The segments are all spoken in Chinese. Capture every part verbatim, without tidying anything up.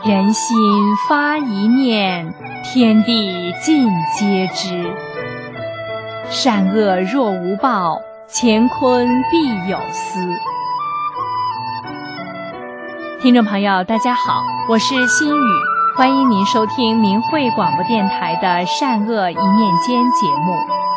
人心发一念，天地尽皆知。善恶若无报，乾坤必有私。听众朋友大家好，我是心雨，欢迎您收听明慧广播电台的善恶一念间节目。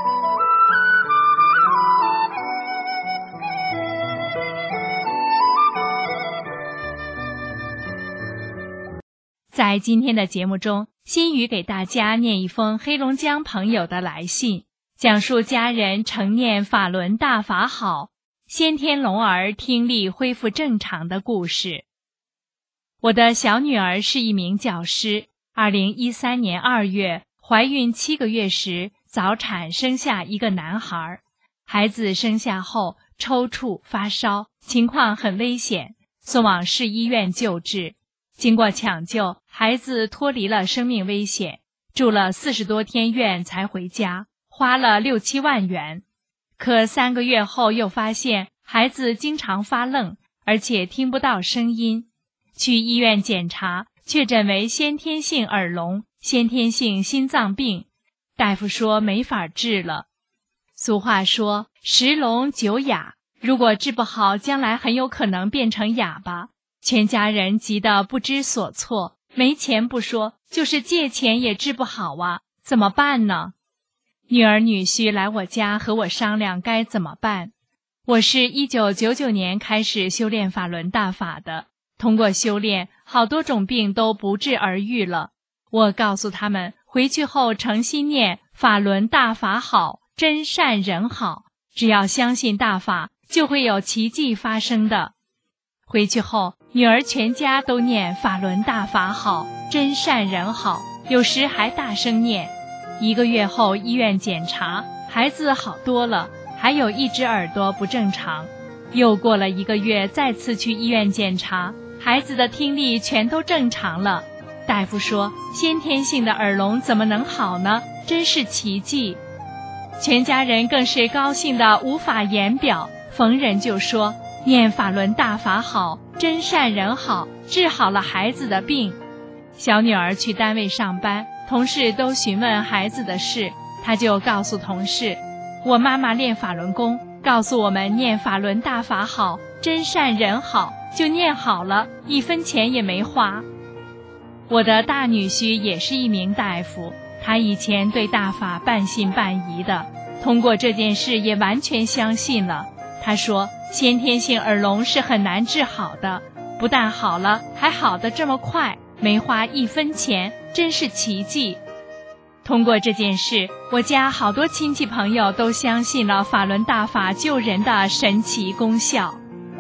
在今天的节目中，心雨给大家念一封黑龙江朋友的来信，讲述家人承念法轮大法好，先天聋儿听力恢复正常的故事。我的小女儿是一名教师，二零一三年二月怀孕七个月时早产生下一个男孩，孩子生下后抽搐发烧，情况很危险，送往市医院救治。经过抢救，孩子脱离了生命危险，住了四十多天院才回家，花了六七万元。可三个月后又发现孩子经常发愣，而且听不到声音。去医院检查，确诊为先天性耳聋、先天性心脏病，大夫说没法治了。俗话说十聋九哑，如果治不好，将来很有可能变成哑巴。全家人急得不知所措，没钱不说，就是借钱也治不好啊，怎么办呢？女儿女婿来我家和我商量该怎么办。我是一九九九年开始修炼法轮大法的，通过修炼，好多种病都不治而愈了。我告诉他们，回去后诚心念法轮大法好，真善人好，只要相信大法，就会有奇迹发生的。回去后，女儿全家都念法轮大法好，真善人好，有时还大声念。一个月后医院检查，孩子好多了，还有一只耳朵不正常。又过了一个月，再次去医院检查，孩子的听力全都正常了。大夫说先天性的耳聋怎么能好呢？真是奇迹。全家人更是高兴得无法言表，逢人就说念法轮大法好，真善人好，治好了孩子的病。小女儿去单位上班，同事都询问孩子的事，她就告诉同事，我妈妈练法轮功，告诉我们念法轮大法好，真善人好，就念好了，一分钱也没花。我的大女婿也是一名大夫，他以前对大法半信半疑的，通过这件事也完全相信了。他说先天性耳聋是很难治好的，不但好了，还好得这么快，没花一分钱，真是奇迹。通过这件事，我家好多亲戚朋友都相信了法轮大法救人的神奇功效。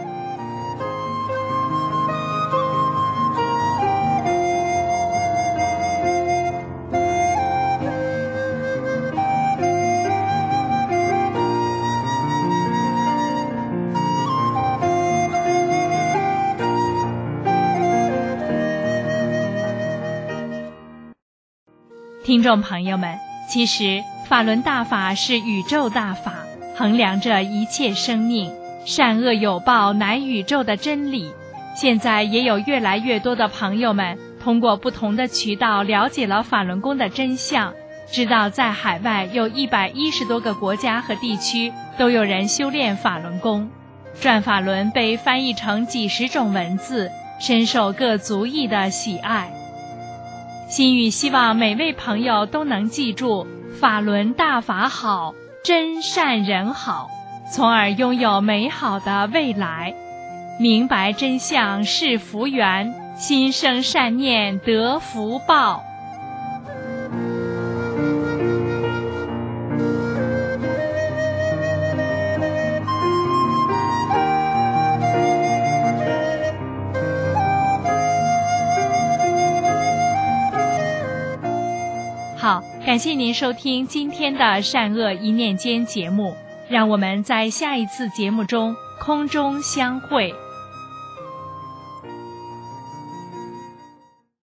听众朋友们，其实法轮大法是宇宙大法，衡量着一切生命，善恶有报乃宇宙的真理。现在也有越来越多的朋友们通过不同的渠道了解了法轮功的真相，知道在海外有一百一十多个国家和地区都有人修炼法轮功，转法轮被翻译成几十种文字，深受各族裔的喜爱。心语希望每位朋友都能记住法轮大法好，真善人好，从而拥有美好的未来。明白真相是福缘，心生善念得福报。好，感谢您收听今天的善恶一念间节目，让我们在下一次节目中空中相会。